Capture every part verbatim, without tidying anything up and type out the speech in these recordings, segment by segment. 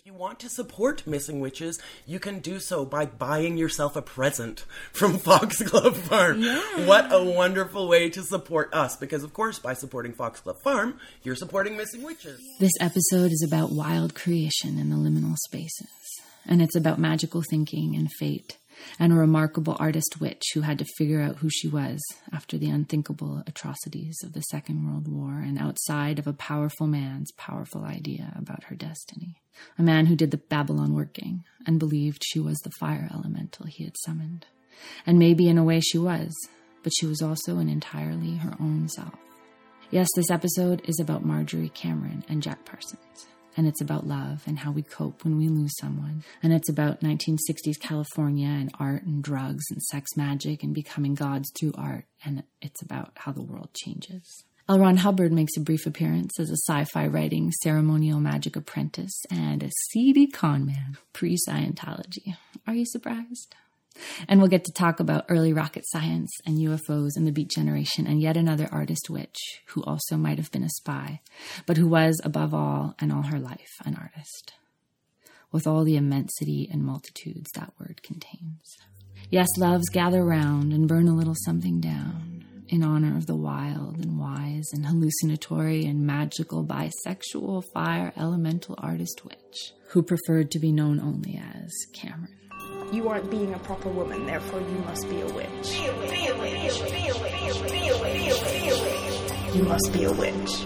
If you want to support Missing Witches, you can do so by buying yourself a present from Foxglove Farm. Yeah. What a wonderful way to support us, because of course by supporting Foxglove Farm, you're supporting Missing Witches. This episode is about wild creation in the liminal spaces, and it's about magical thinking and fate, and a remarkable artist witch who had to figure out who she was after the unthinkable atrocities of the Second World War and outside of a powerful man's powerful idea about her destiny. A man who did the Babylon working and believed she was the fire elemental he had summoned. And maybe in a way she was, but she was also an entirely her own self. Yes, this episode is about Marjorie Cameron and Jack Parsons. And it's about love and how we cope when we lose someone. And it's about nineteen sixties California and art and drugs and sex magic and becoming gods through art. And it's about how the world changes. L. Ron Hubbard makes a brief appearance as a sci-fi writing ceremonial magic apprentice and a seedy con man pre-Scientology. Are you surprised? And we'll get to talk about early rocket science and U F Os and the Beat Generation and yet another artist witch who also might have been a spy, but who was, above all and all her life, an artist, with all the immensity and multitudes that word contains. Yes, loves, gather round and burn a little something down in honor of the wild and wise and hallucinatory and magical bisexual fire elemental artist witch who preferred to be known only as Cameron. You aren't being a proper woman, therefore you must be a witch. Be a witch, be a witch, be a witch, be a witch, be a witch. You must be a witch.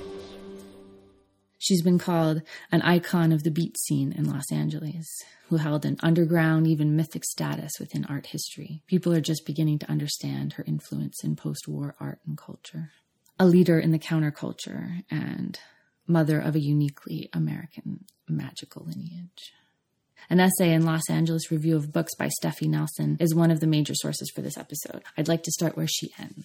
She's been called an icon of the beat scene in Los Angeles, who held an underground, even mythic status within art history. People are just beginning to understand her influence in post-war art and culture. A leader in the counterculture and mother of a uniquely American magical lineage. An essay in Los Angeles Review of Books by Steffi Nelson is one of the major sources for this episode. I'd like to start where she ends.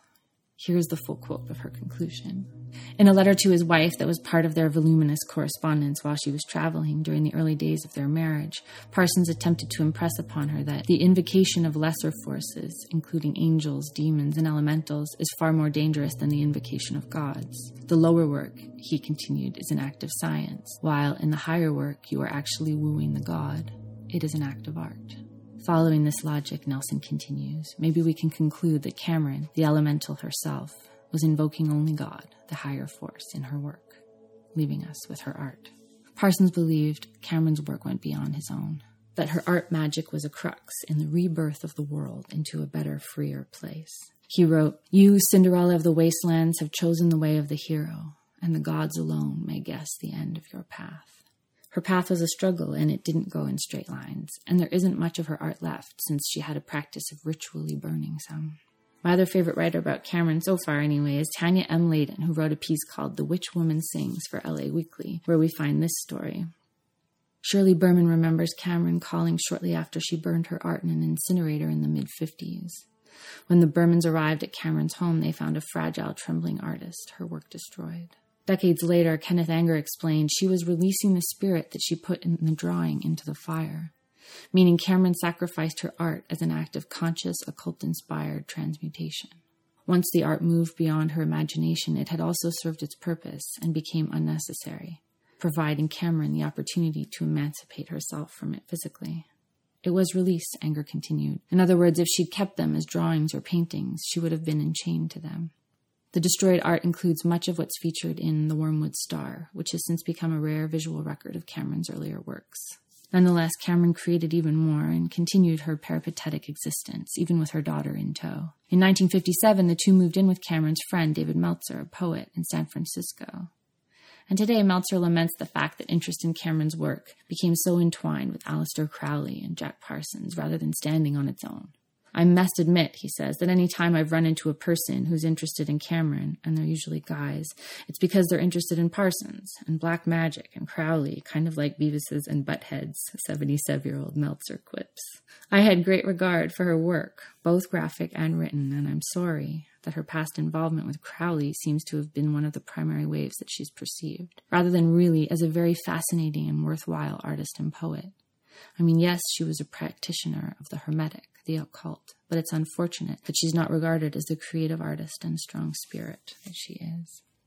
Here's the full quote of her conclusion. In a letter to his wife that was part of their voluminous correspondence while she was traveling during the early days of their marriage, Parsons attempted to impress upon her that the invocation of lesser forces, including angels, demons, and elementals, is far more dangerous than the invocation of gods. The lower work, he continued, is an act of science, while in the higher work you are actually wooing the god. It is an act of art. Following this logic, Nelson continues, maybe we can conclude that Cameron, the elemental herself, was invoking only God, the higher force, in her work, leaving us with her art. Parsons believed Cameron's work went beyond his own, that her art magic was a crux in the rebirth of the world into a better, freer place. He wrote, "You, Cinderella of the wastelands, have chosen the way of the hero, and the gods alone may guess the end of your path." Her path was a struggle, and it didn't go in straight lines, and there isn't much of her art left since she had a practice of ritually burning some. My other favorite writer about Cameron so far, anyway, is Tanya M. Layden, who wrote a piece called The Witch Woman Sings for L A Weekly, where we find this story. Shirley Berman remembers Cameron calling shortly after she burned her art in an incinerator in the mid-fifties. When the Bermans arrived at Cameron's home, they found a fragile, trembling artist, her work destroyed. Decades later, Kenneth Anger explained she was releasing the spirit that she put in the drawing into the fire, meaning Cameron sacrificed her art as an act of conscious, occult-inspired transmutation. Once the art moved beyond her imagination, it had also served its purpose and became unnecessary, providing Cameron the opportunity to emancipate herself from it physically. It was released, Anger continued. In other words, if she'd kept them as drawings or paintings, she would have been enchained to them. The destroyed art includes much of what's featured in The Wormwood Star, which has since become a rare visual record of Cameron's earlier works. Nonetheless, Cameron created even more and continued her peripatetic existence, even with her daughter in tow. In nineteen fifty-seven, the two moved in with Cameron's friend David Meltzer, a poet, in San Francisco. And today, Meltzer laments the fact that interest in Cameron's work became so entwined with Aleister Crowley and Jack Parsons rather than standing on its own. I must admit, he says, that any time I've run into a person who's interested in Cameron, and they're usually guys, it's because they're interested in Parsons and black magic and Crowley, kind of like Beavis's and Butthead's, seventy-seven-year-old Meltzer quips. I had great regard for her work, both graphic and written, and I'm sorry that her past involvement with Crowley seems to have been one of the primary waves that she's perceived, rather than really as a very fascinating and worthwhile artist and poet. I mean, yes, she was a practitioner of the Hermetic, the occult, but it's unfortunate that she's not regarded as the creative artist and strong spirit that she is.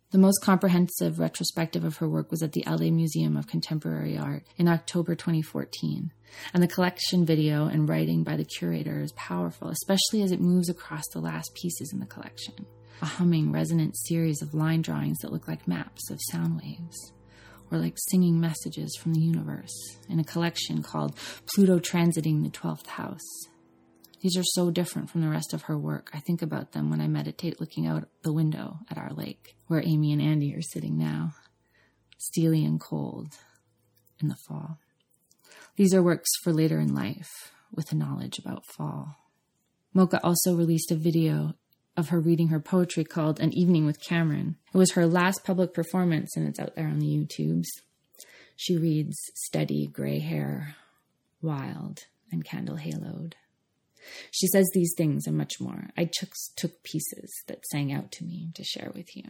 The most comprehensive retrospective of her work was at the L A Museum of Contemporary Art in October twenty fourteen, and the collection video and writing by the curator is powerful, especially as it moves across the last pieces in the collection. A humming, resonant series of line drawings that look like maps of sound waves, or like singing messages from the universe, in a collection called Pluto Transiting the twelfth House. These are so different from the rest of her work. I think about them when I meditate looking out the window at our lake, where Amy and Andy are sitting now, steely and cold in the fall. These are works for later in life, with the knowledge about fall. Mocha also released a video of her reading her poetry called An Evening with Cameron. It was her last public performance, and it's out there on the YouTubes. She reads steady gray hair, wild and candle haloed. She says these things and much more. I took, took pieces that sang out to me to share with you.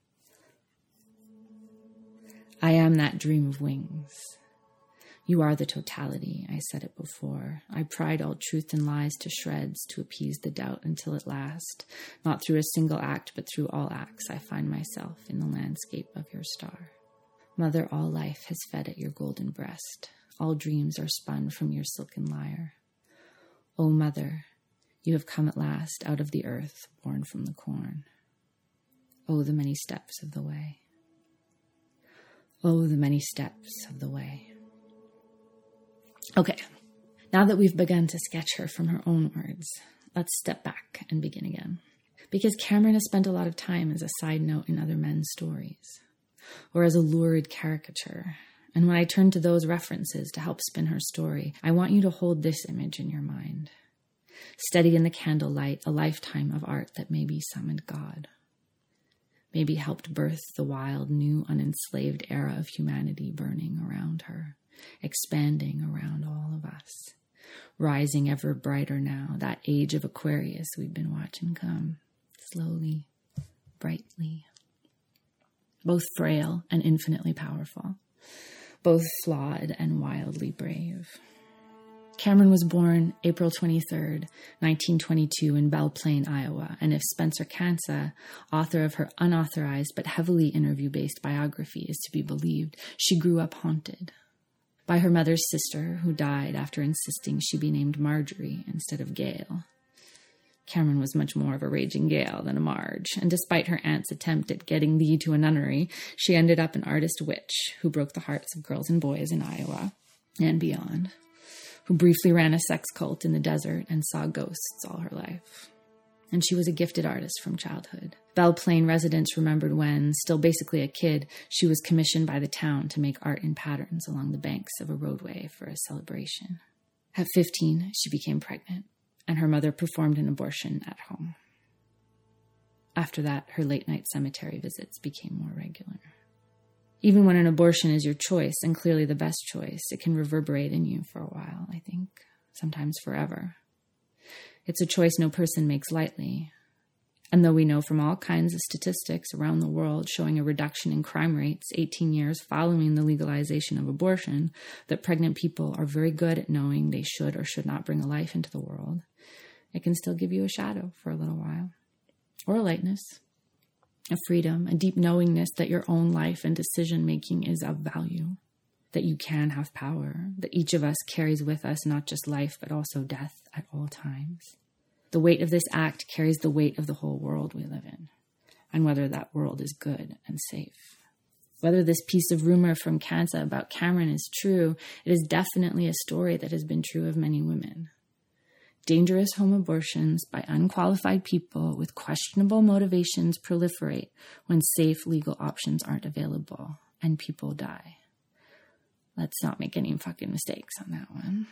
I am that dream of wings. You are the totality, I said it before. I pried all truth and lies to shreds to appease the doubt until at last, not through a single act, but through all acts, I find myself in the landscape of your star. Mother, all life has fed at your golden breast. All dreams are spun from your silken lyre. O Mother, you have come at last out of the earth, born from the corn. Oh, the many steps of the way. Oh, the many steps of the way. Okay, now that we've begun to sketch her from her own words, let's step back and begin again. Because Cameron has spent a lot of time as a side note in other men's stories, or as a lurid caricature. And when I turn to those references to help spin her story, I want you to hold this image in your mind. Steady in the candlelight, a lifetime of art that maybe summoned God. Maybe helped birth the wild, new, unenslaved era of humanity burning around her, expanding around all of us. Rising ever brighter now, that age of Aquarius we've been watching come, slowly, brightly. Both frail and infinitely powerful. Both flawed and wildly brave. Cameron was born April twenty-third, nineteen twenty-two in Belle Plaine, Iowa, and if Spencer Kansa, author of her unauthorized but heavily interview-based biography, is to be believed, she grew up haunted by her mother's sister, who died after insisting she be named Marjorie instead of Gail. Cameron was much more of a raging Gael than a Marge, and despite her aunt's attempt at getting Lee to a nunnery, she ended up an artist witch who broke the hearts of girls and boys in Iowa and beyond, who briefly ran a sex cult in the desert and saw ghosts all her life. And she was a gifted artist from childhood. Belle Plaine residents remembered when, still basically a kid, she was commissioned by the town to make art in patterns along the banks of a roadway for a celebration. At fifteen, she became pregnant, and her mother performed an abortion at home. After that, her late-night cemetery visits became more regular. Even when an abortion is your choice, and clearly the best choice, it can reverberate in you for a while, I think, sometimes forever. It's a choice no person makes lightly. And though we know from all kinds of statistics around the world showing a reduction in crime rates eighteen years following the legalization of abortion, that pregnant people are very good at knowing they should or should not bring a life into the world, it can still give you a shadow for a little while. Or a lightness, a freedom, a deep knowingness that your own life and decision-making is of value, that you can have power, that each of us carries with us not just life but also death at all times. The weight of this act carries the weight of the whole world we live in, and whether that world is good and safe. Whether this piece of rumor from Kansa about Cameron is true, it is definitely a story that has been true of many women. Dangerous home abortions by unqualified people with questionable motivations proliferate when safe legal options aren't available, and people die. Let's not make any fucking mistakes on that one.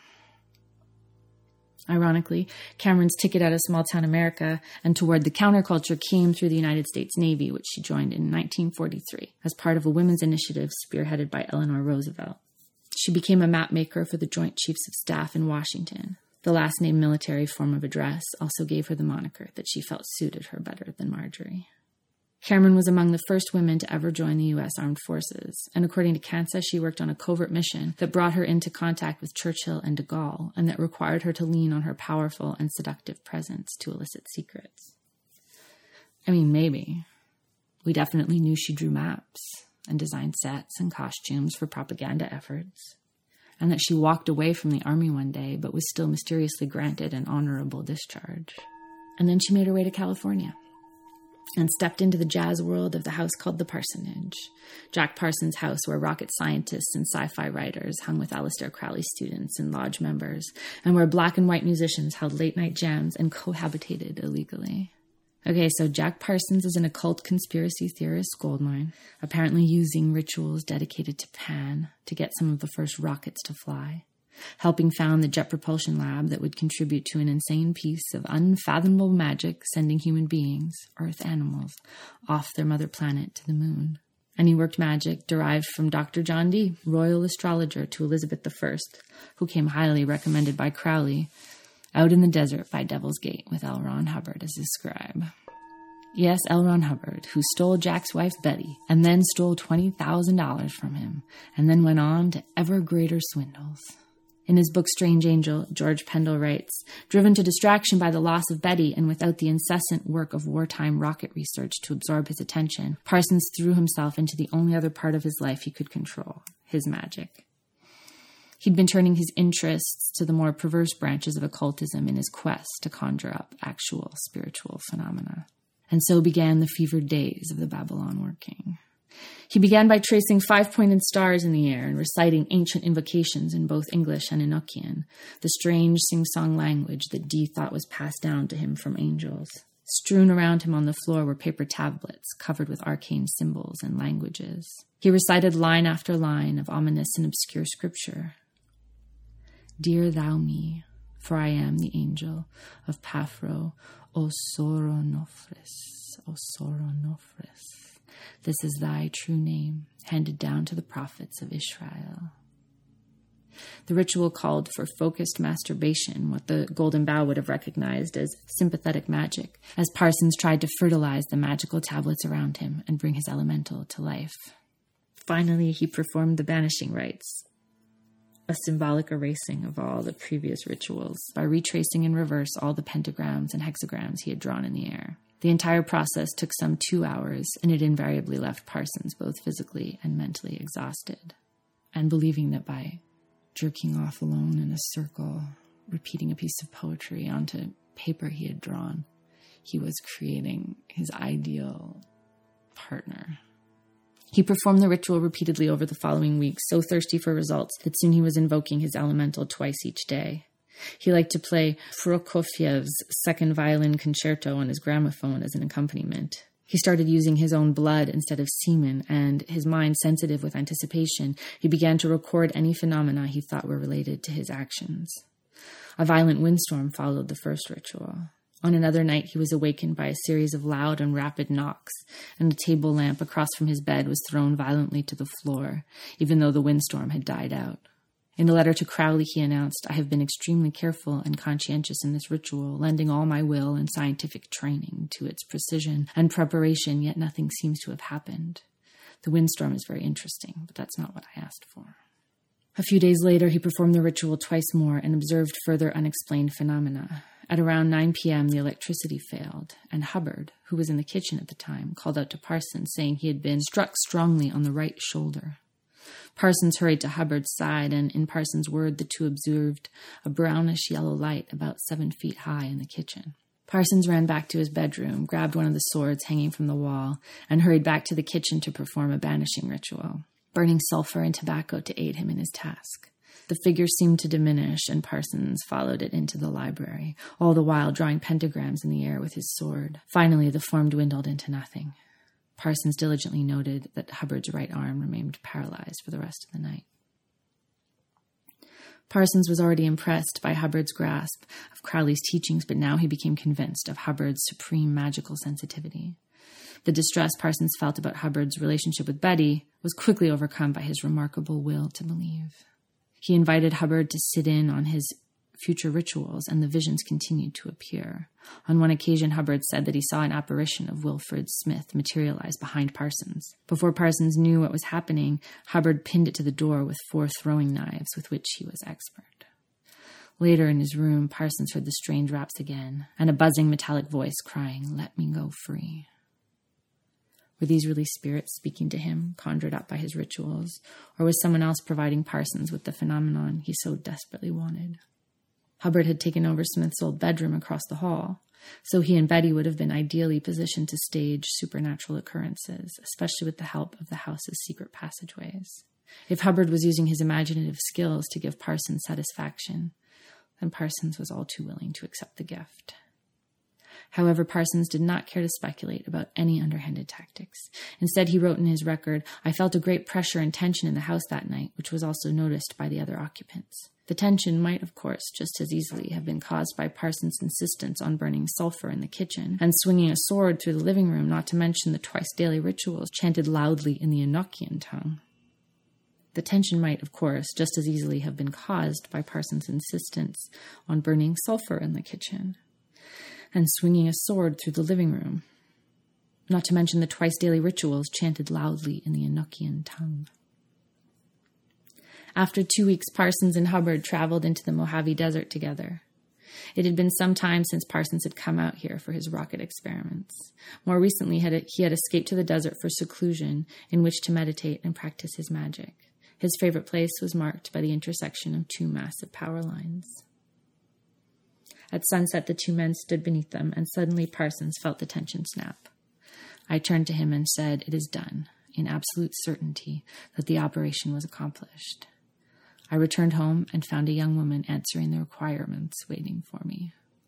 Ironically, Cameron's ticket out of small-town America and toward the counterculture came through the United States Navy, which she joined in nineteen forty-three as part of a women's initiative spearheaded by Eleanor Roosevelt. She became a map maker for the Joint Chiefs of Staff in Washington. The last-name military form of address also gave her the moniker that she felt suited her better than Marjorie. Cameron was among the first women to ever join the U S Armed Forces, and according to Kansa, she worked on a covert mission that brought her into contact with Churchill and de Gaulle, and that required her to lean on her powerful and seductive presence to elicit secrets. I mean, maybe. We definitely knew she drew maps and designed sets and costumes for propaganda efforts, and that she walked away from the army one day but was still mysteriously granted an honorable discharge. And then she made her way to California and stepped into the jazz world of the house called the Parsonage, Jack Parsons' house where rocket scientists and sci-fi writers hung with Aleister Crowley students and lodge members, and where black and white musicians held late-night jams and cohabitated illegally. Okay, so Jack Parsons is an occult conspiracy theorist goldmine, apparently using rituals dedicated to Pan to get some of the first rockets to fly, helping found the Jet Propulsion Lab that would contribute to an insane piece of unfathomable magic sending human beings, Earth animals, off their mother planet to the moon. And he worked magic derived from Doctor John Dee, royal astrologer to Elizabeth the First, who came highly recommended by Crowley, out in the desert by Devil's Gate with L. Ron Hubbard as his scribe. Yes, L. Ron Hubbard, who stole Jack's wife Betty, and then stole twenty thousand dollars from him, and then went on to ever greater swindles. In his book Strange Angel, George Pendle writes, driven to distraction by the loss of Betty and without the incessant work of wartime rocket research to absorb his attention, Parsons threw himself into the only other part of his life he could control, his magic. He'd been turning his interests to the more perverse branches of occultism in his quest to conjure up actual spiritual phenomena. And so began the fevered days of the Babylon working. He began by tracing five-pointed stars in the air and reciting ancient invocations in both English and Enochian, the strange sing-song language that Dee thought was passed down to him from angels. Strewn around him on the floor were paper tablets covered with arcane symbols and languages. He recited line after line of ominous and obscure scripture. Dear thou me, for I am the angel of Paphro, Osoronofris, Osoronofris. This is thy true name, handed down to the prophets of Israel. The ritual called for focused masturbation, what the Golden Bough would have recognized as sympathetic magic, as Parsons tried to fertilize the magical tablets around him and bring his elemental to life. Finally, he performed the banishing rites, a symbolic erasing of all the previous rituals, by retracing in reverse all the pentagrams and hexagrams he had drawn in the air. The entire process took some two hours, and it invariably left Parsons both physically and mentally exhausted, and believing that by jerking off alone in a circle, repeating a piece of poetry onto paper he had drawn, he was creating his ideal partner. He performed the ritual repeatedly over the following weeks, so thirsty for results that soon he was invoking his elemental twice each day. He liked to play Prokofiev's Second Violin Concerto on his gramophone as an accompaniment. He started using his own blood instead of semen, and, his mind sensitive with anticipation, he began to record any phenomena he thought were related to his actions. A violent windstorm followed the first ritual. On another night, he was awakened by a series of loud and rapid knocks, and a table lamp across from his bed was thrown violently to the floor, even though the windstorm had died out. In a letter to Crowley, he announced, I have been extremely careful and conscientious in this ritual, lending all my will and scientific training to its precision and preparation, yet nothing seems to have happened. The windstorm is very interesting, but that's not what I asked for. A few days later, he performed the ritual twice more and observed further unexplained phenomena. At around nine p.m., the electricity failed, and Hubbard, who was in the kitchen at the time, called out to Parsons, saying he had been struck strongly on the right shoulder. Parsons hurried to Hubbard's side, and in Parsons' word, the two observed a brownish-yellow light about seven feet high in the kitchen. Parsons ran back to his bedroom, grabbed one of the swords hanging from the wall, and hurried back to the kitchen to perform a banishing ritual, burning sulfur and tobacco to aid him in his task. The figure seemed to diminish, and Parsons followed it into the library, all the while drawing pentagrams in the air with his sword. Finally, the form dwindled into nothing. Parsons diligently noted that Hubbard's right arm remained paralyzed for the rest of the night. Parsons was already impressed by Hubbard's grasp of Crowley's teachings, but now he became convinced of Hubbard's supreme magical sensitivity. The distress Parsons felt about Hubbard's relationship with Betty was quickly overcome by his remarkable will to believe. He invited Hubbard to sit in on his future rituals, and the visions continued to appear. On one occasion, Hubbard said that he saw an apparition of Wilfred Smith materialize behind Parsons. Before Parsons knew what was happening, Hubbard pinned it to the door with four throwing knives with which he was expert. Later in his room, Parsons heard the strange raps again, and a buzzing metallic voice crying, "Let me go free." Were these really spirits speaking to him, conjured up by his rituals, or was someone else providing Parsons with the phenomenon he so desperately wanted? Hubbard had taken over Smith's old bedroom across the hall, so he and Betty would have been ideally positioned to stage supernatural occurrences, especially with the help of the house's secret passageways. If Hubbard was using his imaginative skills to give Parsons satisfaction, then Parsons was all too willing to accept the gift. However, Parsons did not care to speculate about any underhanded tactics. Instead, he wrote in his record, "I felt a great pressure and tension in the house that night, which was also noticed by the other occupants. The tension might, of course, just as easily have been caused by Parsons' insistence on burning sulfur in the kitchen and swinging a sword through the living room, not to mention the twice-daily rituals chanted loudly in the Enochian tongue. The tension might, of course, just as easily have been caused by Parsons' insistence on burning sulfur in the kitchen and swinging a sword through the living room, not to mention the twice-daily rituals chanted loudly in the Enochian tongue." After two weeks, Parsons and Hubbard traveled into the Mojave Desert together. It had been some time since Parsons had come out here for his rocket experiments. More recently, he had escaped to the desert for seclusion in which to meditate and practice his magic. His favorite place was marked by the intersection of two massive power lines. At sunset, the two men stood beneath them, and suddenly Parsons felt the tension snap. I turned to him and said, "It is done," in absolute certainty that the operation was accomplished. I returned home and found a young woman answering the requirements waiting for me.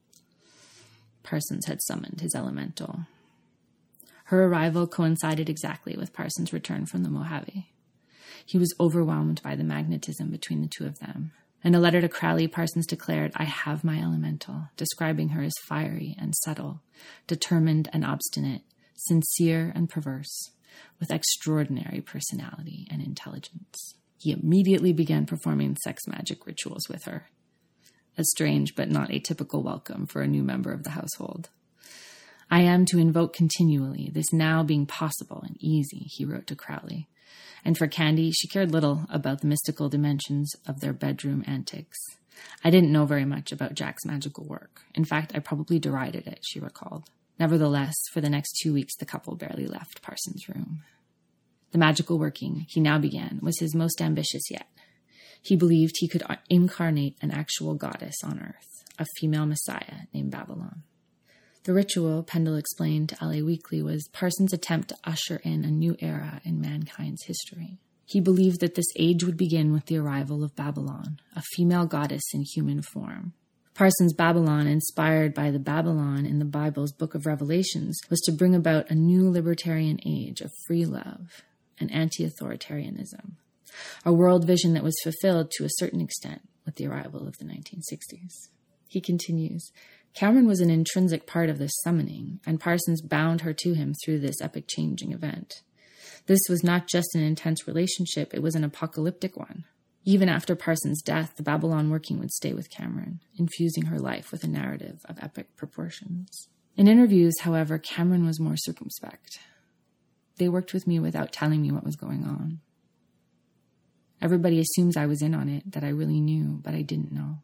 Parsons had summoned his elemental. Her arrival coincided exactly with Parsons' return from the Mojave. He was overwhelmed by the magnetism between the two of them. In a letter to Crowley, Parsons declared, "I have my elemental," describing her as fiery and subtle, determined and obstinate, sincere and perverse, with extraordinary personality and intelligence. He immediately began performing sex magic rituals with her. A strange but not atypical welcome for a new member of the household. "I am to invoke continually, this now being possible and easy," he wrote to Crowley. And for Candy, she cared little about the mystical dimensions of their bedroom antics. "I didn't know very much about Jack's magical work. In fact, I probably derided it," she recalled. Nevertheless, for the next two weeks, the couple barely left Parsons' room. The magical working he now began was his most ambitious yet. He believed he could incarnate an actual goddess on Earth, a female messiah named Babylon. The ritual, Pendle explained to L A Weekly, was Parsons' attempt to usher in a new era in mankind's history. He believed that this age would begin with the arrival of Babylon, a female goddess in human form. Parsons' Babylon, inspired by the Babylon in the Bible's Book of Revelations, was to bring about a new libertarian age of free love and anti-authoritarianism, a world vision that was fulfilled to a certain extent with the arrival of the nineteen sixties. He continues, "Cameron was an intrinsic part of this summoning, and Parsons bound her to him through this epic-changing event. This was not just an intense relationship, it was an apocalyptic one. Even after Parsons' death, the Babylon working would stay with Cameron, infusing her life with a narrative of epic proportions." In interviews, however, Cameron was more circumspect. "They worked with me without telling me what was going on. Everybody assumes I was in on it, that I really knew, but I didn't know."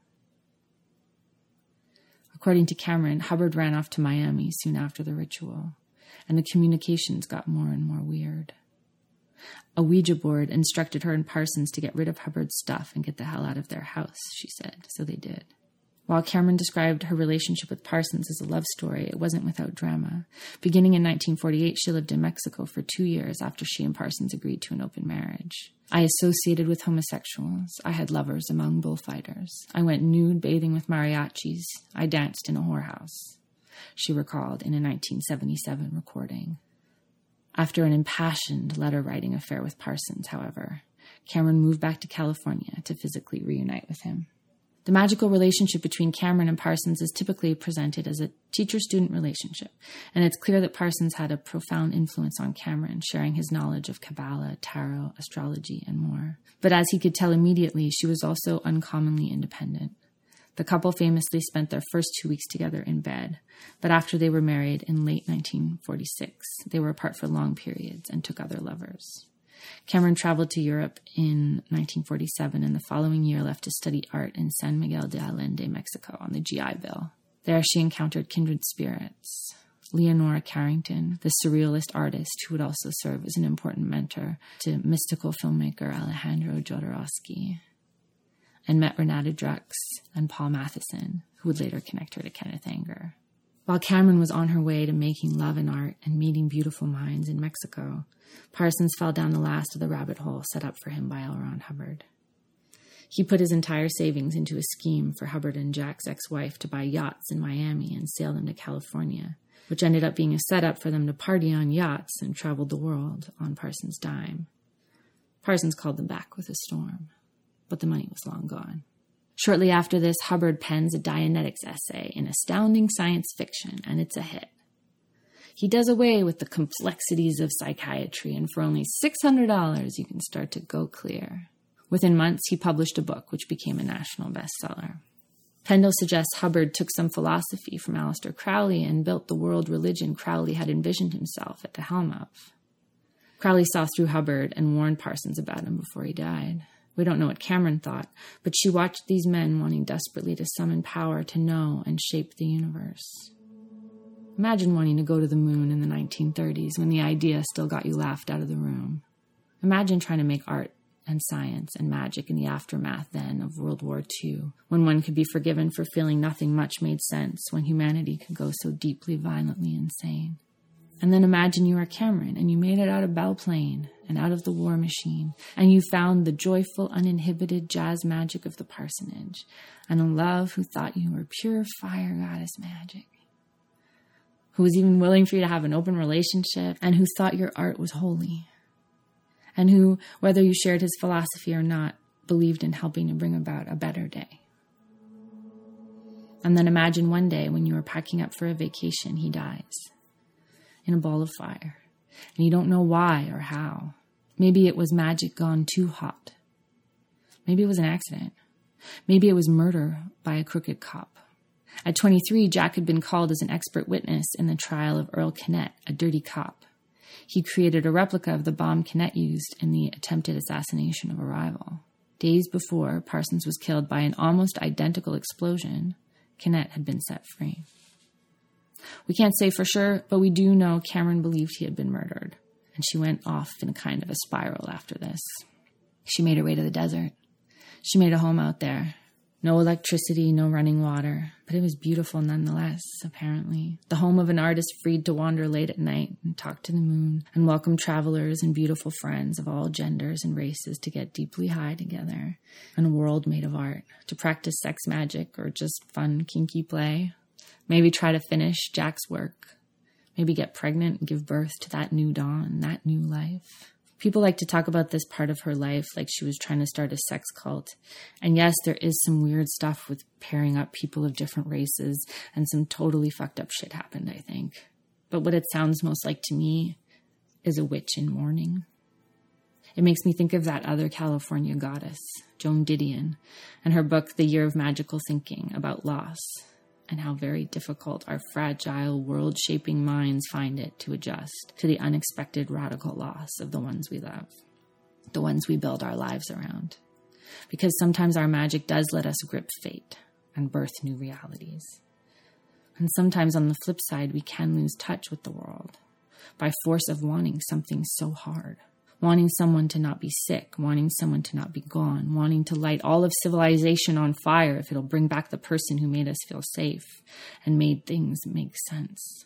According to Cameron, Hubbard ran off to Miami soon after the ritual, and the communications got more and more weird. A Ouija board instructed her and Parsons to get rid of Hubbard's stuff and get the hell out of their house, she said, so they did. While Cameron described her relationship with Parsons as a love story, it wasn't without drama. Beginning in nineteen forty-eight, she lived in Mexico for two years after she and Parsons agreed to an open marriage. "I associated with homosexuals. I had lovers among bullfighters. I went nude bathing with mariachis. I danced in a whorehouse," she recalled in a nineteen seventy-seven recording. After an impassioned letter-writing affair with Parsons, however, Cameron moved back to California to physically reunite with him. The magical relationship between Cameron and Parsons is typically presented as a teacher-student relationship, and it's clear that Parsons had a profound influence on Cameron, sharing his knowledge of Kabbalah, tarot, astrology, and more. But as he could tell immediately, she was also uncommonly independent. The couple famously spent their first two weeks together in bed, but after they were married in late nineteen forty-six, they were apart for long periods and took other lovers. Cameron traveled to Europe in nineteen forty-seven and the following year left to study art in San Miguel de Allende, Mexico, on the G I Bill. There she encountered kindred spirits. Leonora Carrington, the surrealist artist who would also serve as an important mentor to mystical filmmaker Alejandro Jodorowsky, and met Renata Drux and Paul Matheson, who would later connect her to Kenneth Anger. While Cameron was on her way to making love and art and meeting beautiful minds in Mexico, Parsons fell down the last of the rabbit hole set up for him by L. Ron Hubbard. He put his entire savings into a scheme for Hubbard and Jack's ex-wife to buy yachts in Miami and sail them to California, which ended up being a setup for them to party on yachts and travel the world on Parsons' dime. Parsons called them back with a storm, but the money was long gone. Shortly after this, Hubbard pens a Dianetics essay in astounding science fiction, and it's a hit. He does away with the complexities of psychiatry, and for only six hundred dollars, you can start to go clear. Within months, he published a book which became a national bestseller. Pendle suggests Hubbard took some philosophy from Aleister Crowley and built the world religion Crowley had envisioned himself at the helm of. Crowley saw through Hubbard and warned Parsons about him before he died. We don't know what Cameron thought, but she watched these men wanting desperately to summon power to know and shape the universe. Imagine wanting to go to the moon in the nineteen thirties when the idea still got you laughed out of the room. Imagine trying to make art and science and magic in the aftermath then of World War Two, when one could be forgiven for feeling nothing much made sense, when humanity could go so deeply, violently insane. And then imagine you are Cameron, and you made it out of Belle Plaine and out of the war machine, and you found the joyful, uninhibited jazz magic of the parsonage, and a love who thought you were pure fire goddess magic, who was even willing for you to have an open relationship, and who thought your art was holy, and who, whether you shared his philosophy or not, believed in helping to bring about a better day. And then imagine one day when you are packing up for a vacation, he dies in a ball of fire, and you don't know why or how. Maybe it was magic gone too hot. Maybe it was an accident. Maybe it was murder by a crooked cop. At twenty-three, Jack had been called as an expert witness in the trial of Earl Kennett, a dirty cop. He created a replica of the bomb Kennett used in the attempted assassination of a rival. Days before Parsons was killed by an almost identical explosion, Kennett had been set free. We can't say for sure, but we do know Cameron believed he had been murdered, and she went off in a kind of a spiral after this. She made her way to the desert. She made a home out there. No electricity, no running water, but it was beautiful nonetheless, apparently. The home of an artist freed to wander late at night and talk to the moon and welcome travelers and beautiful friends of all genders and races to get deeply high together, and a world made of art, to practice sex magic or just fun, kinky play. Maybe try to finish Jack's work. Maybe get pregnant and give birth to that new dawn, that new life. People like to talk about this part of her life like she was trying to start a sex cult. And yes, there is some weird stuff with pairing up people of different races, and some totally fucked up shit happened, I think. But what it sounds most like to me is a witch in mourning. It makes me think of that other California goddess, Joan Didion, and her book, The Year of Magical Thinking, about loss, and how very difficult our fragile, world-shaping minds find it to adjust to the unexpected radical loss of the ones we love, the ones we build our lives around. Because sometimes our magic does let us grip fate and birth new realities. And sometimes on the flip side, we can lose touch with the world by force of wanting something so hard. Wanting someone to not be sick, wanting someone to not be gone, wanting to light all of civilization on fire if it'll bring back the person who made us feel safe and made things make sense.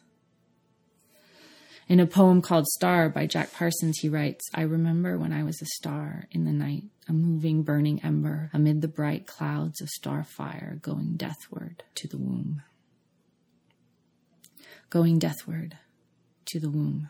In a poem called Star by Jack Parsons, he writes, "I remember when I was a star in the night, a moving, burning ember amid the bright clouds of star fire, going deathward to the womb." Going deathward to the womb.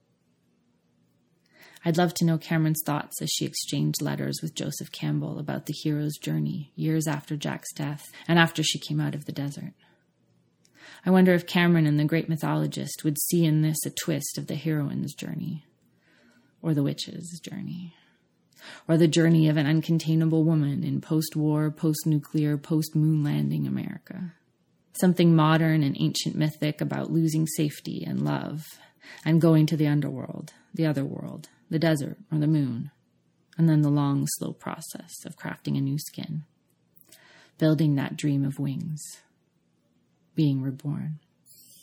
I'd love to know Cameron's thoughts as she exchanged letters with Joseph Campbell about the hero's journey years after Jack's death and after she came out of the desert. I wonder if Cameron and the great mythologist would see in this a twist of the heroine's journey, or the witch's journey, or the journey of an uncontainable woman in post-war, post-nuclear, post-moon landing America. Something modern and ancient mythic about losing safety and love and going to the underworld, the other world, the desert or the moon, and then the long, slow process of crafting a new skin, building that dream of wings, being reborn.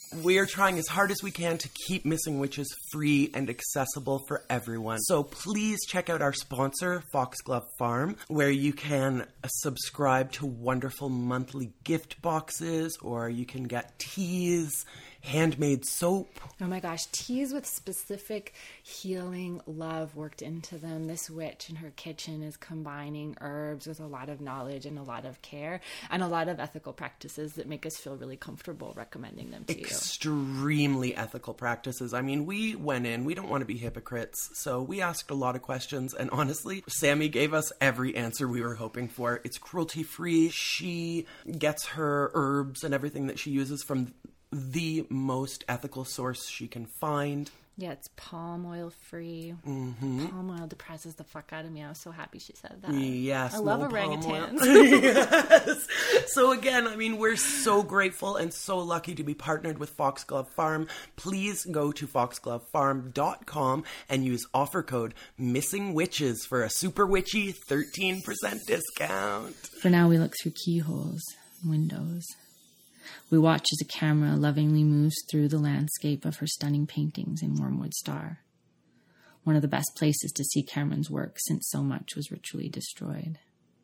We are trying as hard as we can to keep Missing Witches free and accessible for everyone. So please check out our sponsor, Foxglove Farm, where you can subscribe to wonderful monthly gift boxes, or you can get teas, handmade soap. Oh my gosh, teas with specific healing love worked into them. This witch in her kitchen is combining herbs with a lot of knowledge and a lot of care and a lot of ethical practices that make us feel really comfortable recommending them to you. Extremely ethical practices. I mean, we went in, we don't want to be hypocrites, so we asked a lot of questions, and honestly, Sammy gave us every answer we were hoping for. It's cruelty-free. She gets her herbs and everything that she uses from the most ethical source she can find. Yeah, it's palm oil free. Mm-hmm. Palm oil depresses the fuck out of me. I was so happy she said that. Yes. I love no orangutans. Yes. So again, I mean, we're so grateful and so lucky to be partnered with Foxglove Farm. Please go to foxglove farm dot com and use offer code Missing Witches for a super witchy thirteen percent discount. For now, we look through keyholes, windows. We watch as a camera lovingly moves through the landscape of her stunning paintings in Wormwood Star. One of the best places to see Cameron's work since so much was ritually destroyed.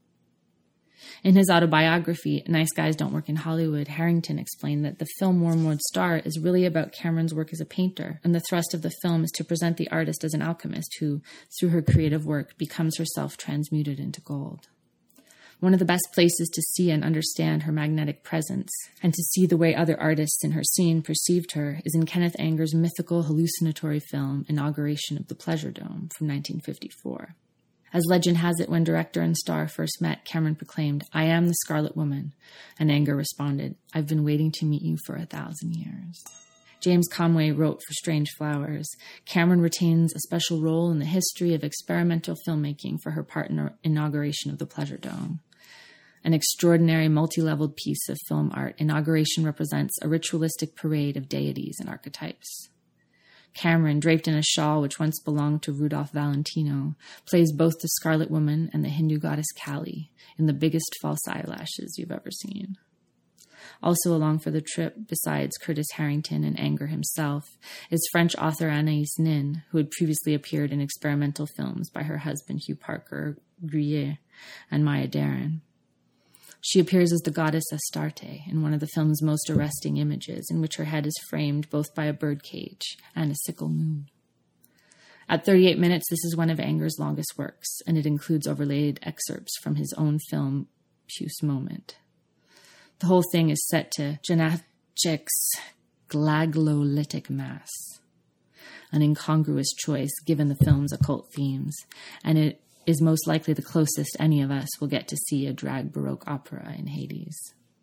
In his autobiography, Nice Guys Don't Work in Hollywood, Harrington explained that the film Wormwood Star is really about Cameron's work as a painter, and the thrust of the film is to present the artist as an alchemist who, through her creative work, becomes herself transmuted into gold. One of the best places to see and understand her magnetic presence and to see the way other artists in her scene perceived her is in Kenneth Anger's mythical hallucinatory film Inauguration of the Pleasure Dome from nineteen fifty-four. As legend has it, when director and star first met, Cameron proclaimed, "I am the Scarlet Woman," and Anger responded, "I've been waiting to meet you for a thousand years." James Conway wrote for Strange Flowers, Cameron retains a special role in the history of experimental filmmaking for her part in the inauguration of the Pleasure Dome. An extraordinary multi-leveled piece of film art, Inauguration represents a ritualistic parade of deities and archetypes. Cameron, draped in a shawl which once belonged to Rudolph Valentino, plays both the Scarlet Woman and the Hindu goddess Kali in the biggest false eyelashes you've ever seen. Also along for the trip, besides Curtis Harrington and Anger himself, is French author Anaïs Nin, who had previously appeared in experimental films by her husband Hugh Parker, Gruyère, and Maya Deren. She appears as the goddess Astarte in one of the film's most arresting images, in which her head is framed both by a birdcage and a sickle moon. At thirty-eight minutes, this is one of Anger's longest works, and it includes overlaid excerpts from his own film, Puce Moment. The whole thing is set to Janacek's Glagolithic Mass, an incongruous choice given the film's occult themes, and it is most likely the closest any of us will get to see a drag Baroque opera in Hades.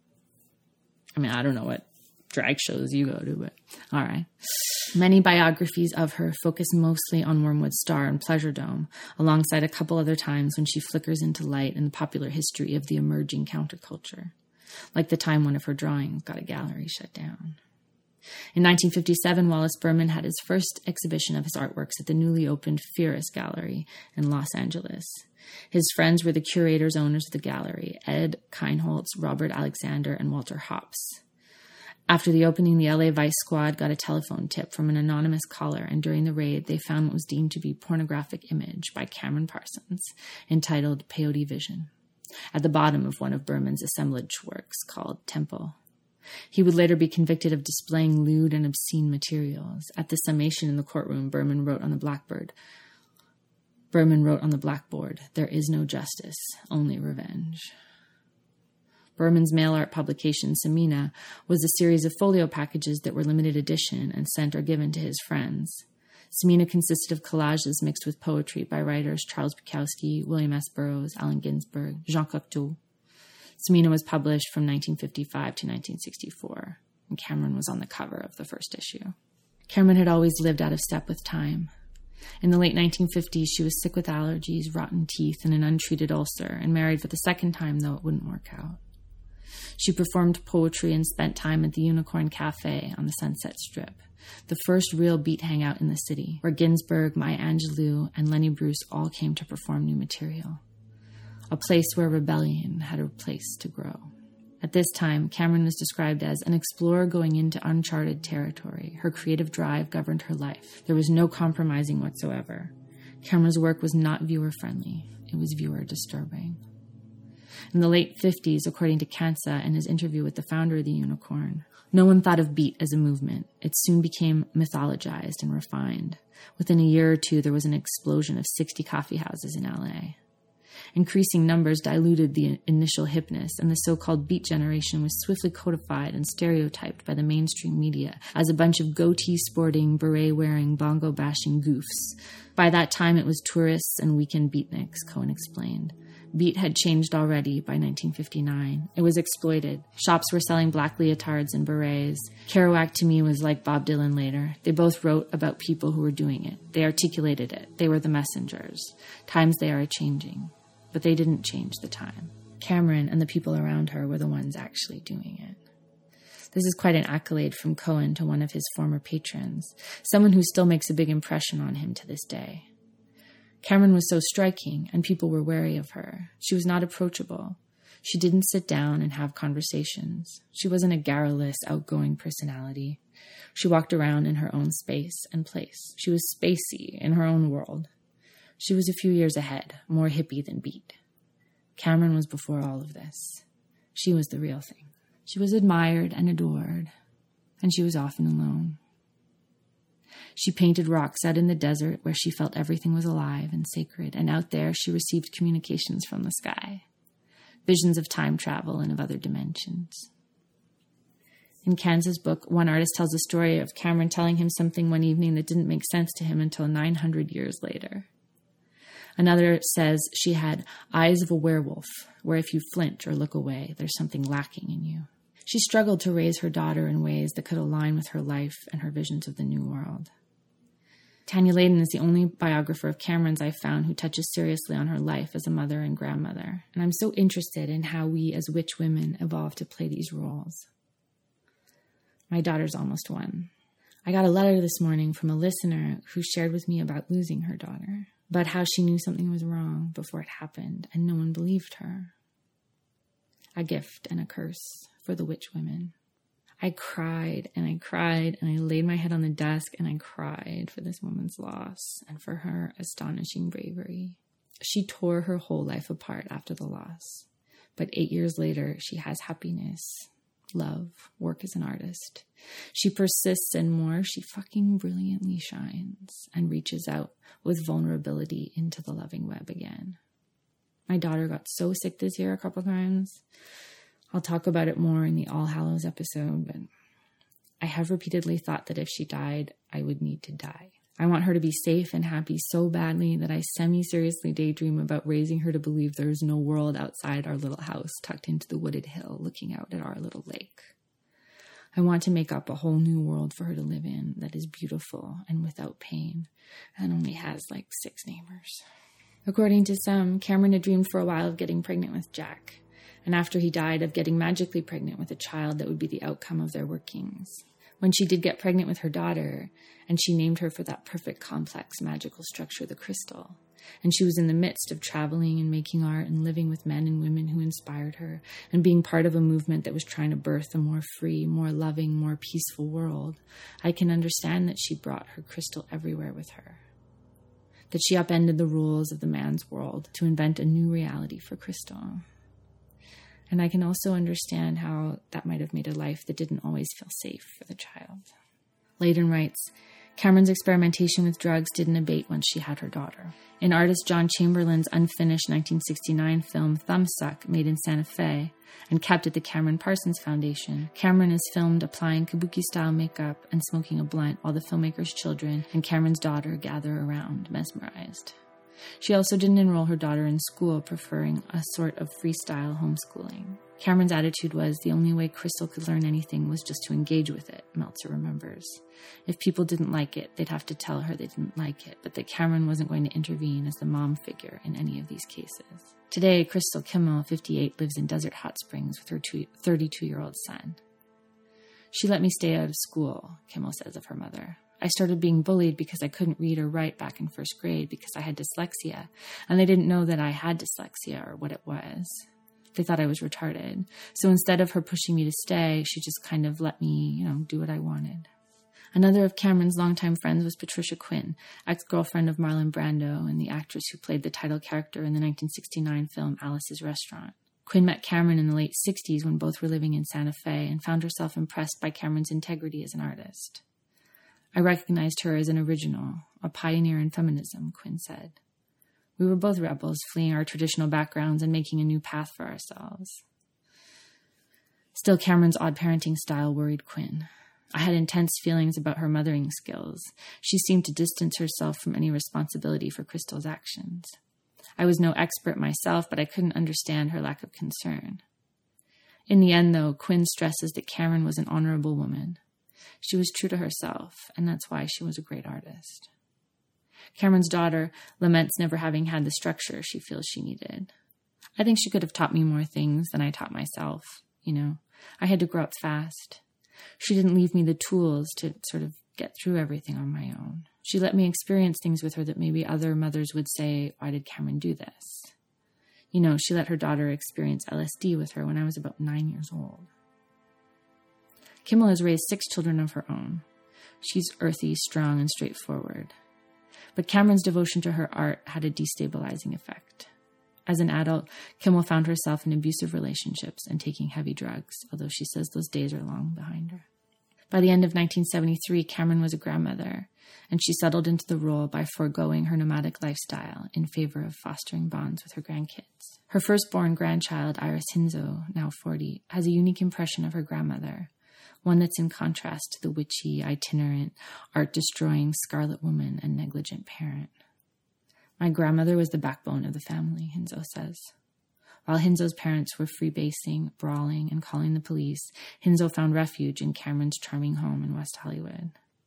I mean, I don't know what drag shows you go to, but all right. Many biographies of her focus mostly on Wormwood Star and Pleasure Dome, alongside a couple other times when she flickers into light in the popular history of the emerging counterculture, like the time one of her drawings got a gallery shut down. In nineteen fifty-seven, Wallace Berman had his first exhibition of his artworks at the newly opened Fearus Gallery in Los Angeles. His friends were the curators owners of the gallery, Ed Keinholz, Robert Alexander, and Walter Hopps. After the opening, the L A Vice Squad got a telephone tip from an anonymous caller, and during the raid, they found what was deemed to be pornographic image by Cameron Parsons, entitled Peyote Vision, at the bottom of one of Berman's assemblage works called Tempo. He would later be convicted of displaying lewd and obscene materials. At the summation in the courtroom, Berman wrote on the blackboard, Berman wrote on the blackboard, "There is no justice, only revenge." Berman's mail art publication, Samina, was a series of folio packages that were limited edition and sent or given to his friends. Samina consisted of collages mixed with poetry by writers Charles Bukowski, William S. Burroughs, Allen Ginsberg, Jean Cocteau. Samina was published from nineteen fifty-five to nineteen sixty-four, and Cameron was on the cover of the first issue. Cameron had always lived out of step with time. In the late nineteen fifties, she was sick with allergies, rotten teeth, and an untreated ulcer, and married for the second time, though it wouldn't work out. She performed poetry and spent time at the Unicorn Cafe on the Sunset Strip, the first real beat hangout in the city, where Ginsberg, Maya Angelou, and Lenny Bruce all came to perform new material. A place where rebellion had a place to grow. At this time, Cameron was described as an explorer going into uncharted territory. Her creative drive governed her life. There was no compromising whatsoever. Cameron's work was not viewer-friendly. It was viewer-disturbing. In the late fifties, according to Kansa in his interview with the founder of the Unicorn, no one thought of beat as a movement. It soon became mythologized and refined. Within a year or two, there was an explosion of sixty coffee houses in L A. Increasing numbers diluted the initial hipness, and the so-called beat generation was swiftly codified and stereotyped by the mainstream media as a bunch of goatee-sporting, beret-wearing, bongo-bashing goofs. By that time, it was tourists and weekend beatniks, Cohen explained. Beat had changed already by nineteen fifty-nine. It was exploited. Shops were selling black leotards and berets. Kerouac to me was like Bob Dylan later. They both wrote about people who were doing it. They articulated it. They were the messengers. Times they are a-changing. But they didn't change the time. Cameron and the people around her were the ones actually doing it. This is quite an accolade from Cohen to one of his former patrons, someone who still makes a big impression on him to this day. Cameron was so striking, and people were wary of her. She was not approachable. She didn't sit down and have conversations. She wasn't a garrulous, outgoing personality. She walked around in her own space and place. She was spacey in her own world. She was a few years ahead, more hippie than beat. Cameron was before all of this. She was the real thing. She was admired and adored, and she was often alone. She painted rocks out in the desert where she felt everything was alive and sacred, and out there she received communications from the sky, visions of time travel and of other dimensions. In Kansa's book, one artist tells a story of Cameron telling him something one evening that didn't make sense to him until nine hundred years later. Another says she had eyes of a werewolf, where if you flinch or look away, there's something lacking in you. She struggled to raise her daughter in ways that could align with her life and her visions of the new world. Tanya Layden is the only biographer of Cameron's I've found who touches seriously on her life as a mother and grandmother, and I'm so interested in how we as witch women evolve to play these roles. My daughter's almost one. I got a letter this morning from a listener who shared with me about losing her daughter, about how she knew something was wrong before it happened, and no one believed her. A gift and a curse for the witch women. I cried and I cried and I laid my head on the desk and I cried for this woman's loss and for her astonishing bravery. She tore her whole life apart after the loss, but eight years later she has happiness, love, work as an artist. She persists and more, she fucking brilliantly shines and reaches out with vulnerability into the loving web again. My daughter got so sick this year a couple times. I'll talk about it more in the All Hallows episode, but I have repeatedly thought that if she died, I would need to die. I want her to be safe and happy so badly that I semi-seriously daydream about raising her to believe there is no world outside our little house tucked into the wooded hill looking out at our little lake. I want to make up a whole new world for her to live in that is beautiful and without pain and only has like six neighbors. According to some, Cameron had dreamed for a while of getting pregnant with Jack, and after he died, of getting magically pregnant with a child that would be the outcome of their workings. When she did get pregnant with her daughter, and she named her for that perfect, complex, magical structure, the crystal, and she was in the midst of traveling and making art and living with men and women who inspired her, and being part of a movement that was trying to birth a more free, more loving, more peaceful world, I can understand that she brought her crystal everywhere with her. That she upended the rules of the man's world to invent a new reality for Crystal. And I can also understand how that might have made a life that didn't always feel safe for the child. Layden writes, Cameron's experimentation with drugs didn't abate once she had her daughter. In artist John Chamberlain's unfinished nineteen sixty-nine film Thumbsuck, made in Santa Fe, and kept at the Cameron Parsons Foundation, Cameron is filmed applying kabuki-style makeup and smoking a blunt while the filmmaker's children and Cameron's daughter gather around, mesmerized. She also didn't enroll her daughter in school, preferring a sort of freestyle homeschooling. Cameron's attitude was the only way Crystal could learn anything was just to engage with it, Meltzer remembers. If people didn't like it, they'd have to tell her they didn't like it, but that Cameron wasn't going to intervene as the mom figure in any of these cases. Today, Crystal Kimmel, fifty-eight, lives in Desert Hot Springs with her thirty-two-year-old son. She let me stay out of school, Kimmel says of her mother. I started being bullied because I couldn't read or write back in first grade because I had dyslexia, and they didn't know that I had dyslexia or what it was. They thought I was retarded. So instead of her pushing me to stay, she just kind of let me, you know, do what I wanted. Another of Cameron's longtime friends was Patricia Quinn, ex-girlfriend of Marlon Brando and the actress who played the title character in the nineteen sixty-nine film Alice's Restaurant. Quinn met Cameron in the late sixties when both were living in Santa Fe and found herself impressed by Cameron's integrity as an artist. I recognized her as an original, a pioneer in feminism, Quinn said. We were both rebels, fleeing our traditional backgrounds and making a new path for ourselves. Still, Cameron's odd parenting style worried Quinn. I had intense feelings about her mothering skills. She seemed to distance herself from any responsibility for Crystal's actions. I was no expert myself, but I couldn't understand her lack of concern. In the end, though, Quinn stresses that Cameron was an honorable woman. She was true to herself, and that's why she was a great artist. Cameron's daughter laments never having had the structure she feels she needed. I think she could have taught me more things than I taught myself. You know, I had to grow up fast. She didn't leave me the tools to sort of get through everything on my own. She let me experience things with her that maybe other mothers would say, why did Cameron do this? You know, she let her daughter experience L S D with her when I was about nine years old. Kimmel has raised six children of her own. She's earthy, strong, and straightforward. But Cameron's devotion to her art had a destabilizing effect. As an adult, Kimmel found herself in abusive relationships and taking heavy drugs, although she says those days are long behind her. By the end of nineteen seventy-three, Cameron was a grandmother, and she settled into the role by foregoing her nomadic lifestyle in favor of fostering bonds with her grandkids. Her firstborn grandchild, Iris Hinzo, now forty, has a unique impression of her grandmother, one that's in contrast to the witchy, itinerant, art-destroying Scarlet Woman and negligent parent. My grandmother was the backbone of the family, Hinzo says. While Hinzo's parents were freebasing, brawling, and calling the police, Hinzo found refuge in Cameron's charming home in West Hollywood.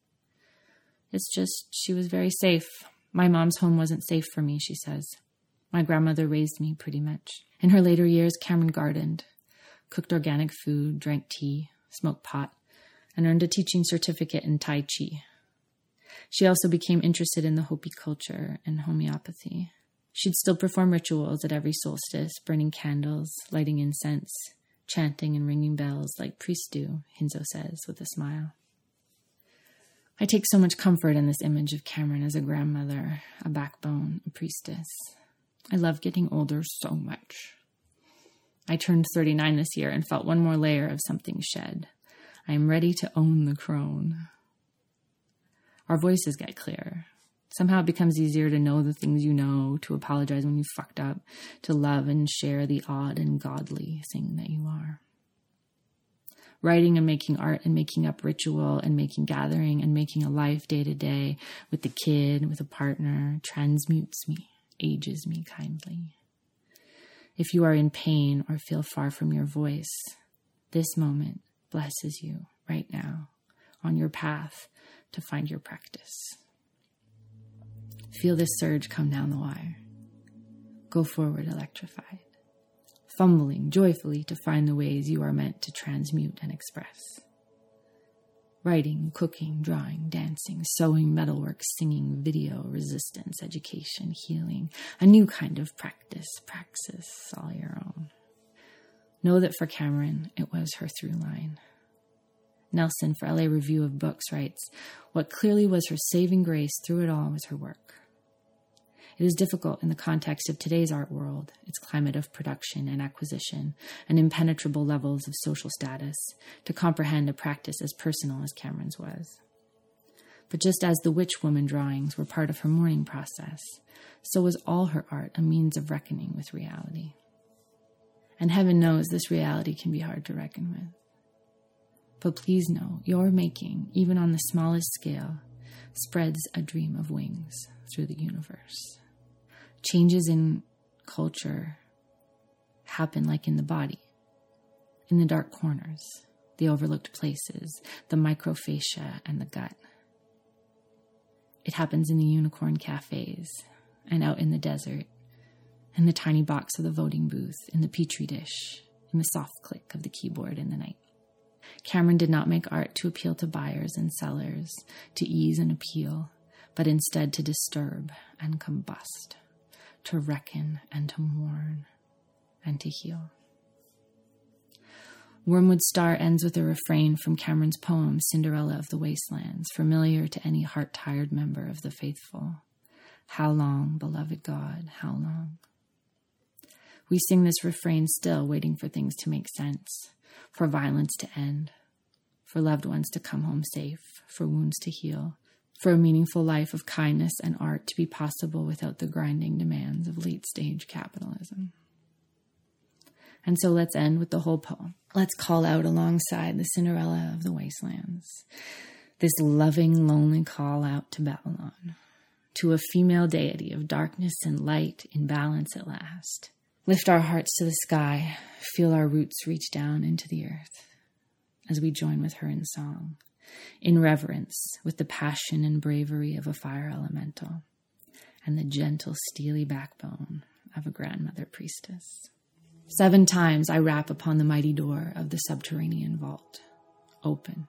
It's just, she was very safe. My mom's home wasn't safe for me, she says. My grandmother raised me, pretty much. In her later years, Cameron gardened, cooked organic food, drank tea, smoked pot, and earned a teaching certificate in Tai Chi. She also became interested in the Hopi culture and homeopathy. She'd still perform rituals at every solstice, burning candles, lighting incense, chanting and ringing bells like priests do, Hinzo says with a smile. I take so much comfort in this image of Cameron as a grandmother, a backbone, a priestess. I love getting older so much. I turned thirty-nine this year and felt one more layer of something shed. I am ready to own the crone. Our voices get clearer. Somehow it becomes easier to know the things you know, to apologize when you fucked up, to love and share the odd and godly thing that you are. Writing and making art and making up ritual and making gathering and making a life day to day with the kid, with a partner, transmutes me, ages me kindly. If you are in pain or feel far from your voice, this moment blesses you right now on your path to find your practice. Feel this surge come down the wire. Go forward electrified, fumbling joyfully to find the ways you are meant to transmute and express. Writing, cooking, drawing, dancing, sewing, metalwork, singing, video, resistance, education, healing, a new kind of practice, praxis, all your own. Know that for Cameron, it was her through line. Nelson, for L A Review of Books, writes, what clearly was her saving grace through it all was her work. It is difficult in the context of today's art world, its climate of production and acquisition, and impenetrable levels of social status, to comprehend a practice as personal as Cameron's was. But just as the witch woman drawings were part of her mourning process, so was all her art a means of reckoning with reality. And heaven knows this reality can be hard to reckon with. But please know, your making, even on the smallest scale, spreads a dream of wings through the universe. Changes in culture happen like in the body, in the dark corners, the overlooked places, the microphagia and the gut. It happens in the unicorn cafes and out in the desert, in the tiny box of the voting booth, in the petri dish, in the soft click of the keyboard in the night. Cameron did not make art to appeal to buyers and sellers, to ease and appeal, but instead to disturb and combust, to reckon and to mourn and to heal. Wormwood Star ends with a refrain from Cameron's poem, Cinderella of the Wastelands, familiar to any heart-tired member of the faithful. How long, beloved God, how long? We sing this refrain still, waiting for things to make sense, for violence to end, for loved ones to come home safe, for wounds to heal, for a meaningful life of kindness and art to be possible without the grinding demands of late-stage capitalism. And so let's end with the whole poem. Let's call out alongside the Cinderella of the Wastelands, this loving, lonely call out to Babylon, to a female deity of darkness and light in balance at last. Lift our hearts to the sky, feel our roots reach down into the earth as we join with her in song, in reverence with the passion and bravery of a fire elemental and the gentle, steely backbone of a grandmother priestess. Seven times I rap upon the mighty door of the subterranean vault. Open.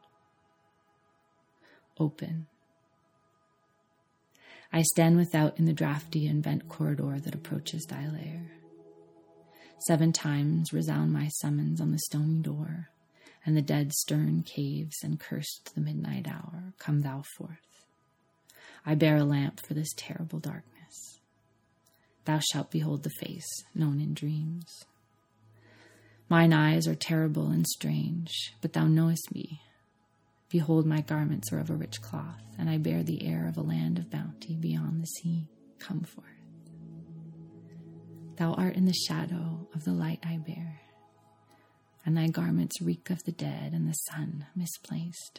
Open. I stand without in the drafty and bent corridor that approaches thy lair. Seven times resound my summons on the stony door, and the dead stern caves and cursed the midnight hour. Come thou forth. I bear a lamp for this terrible darkness. Thou shalt behold the face known in dreams. Mine eyes are terrible and strange, but thou knowest me. Behold, my garments are of a rich cloth, and I bear the air of a land of bounty beyond the sea. Come forth. Thou art in the shadow of the light I bear, and thy garments reek of the dead and the sun misplaced.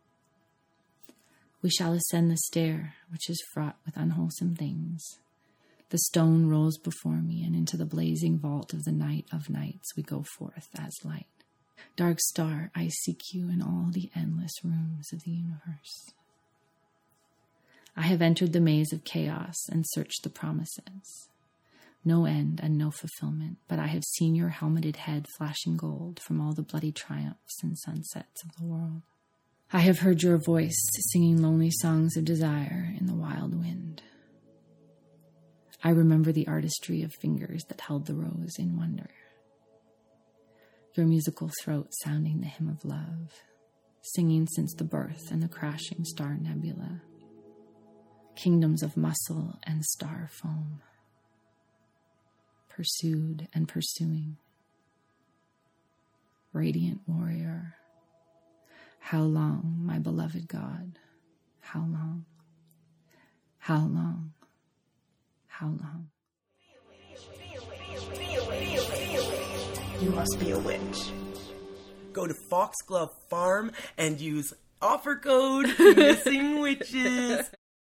We shall ascend the stair, which is fraught with unwholesome things. The stone rolls before me, and into the blazing vault of the night of nights we go forth as light. Dark star, I seek you in all the endless rooms of the universe. I have entered the maze of chaos and searched the promises. No end and no fulfillment, but I have seen your helmeted head flashing gold from all the bloody triumphs and sunsets of the world. I have heard your voice singing lonely songs of desire in the wild wind. I remember the artistry of fingers that held the rose in wonder. Your musical throat sounding the hymn of love, singing since the birth and the crashing star nebula. Kingdoms of muscle and star foam. Pursued and pursuing. Radiant warrior, how long, my beloved God? How long? How long? How long? You must be a witch. Go to Foxglove Farm and use offer code Missing Witches.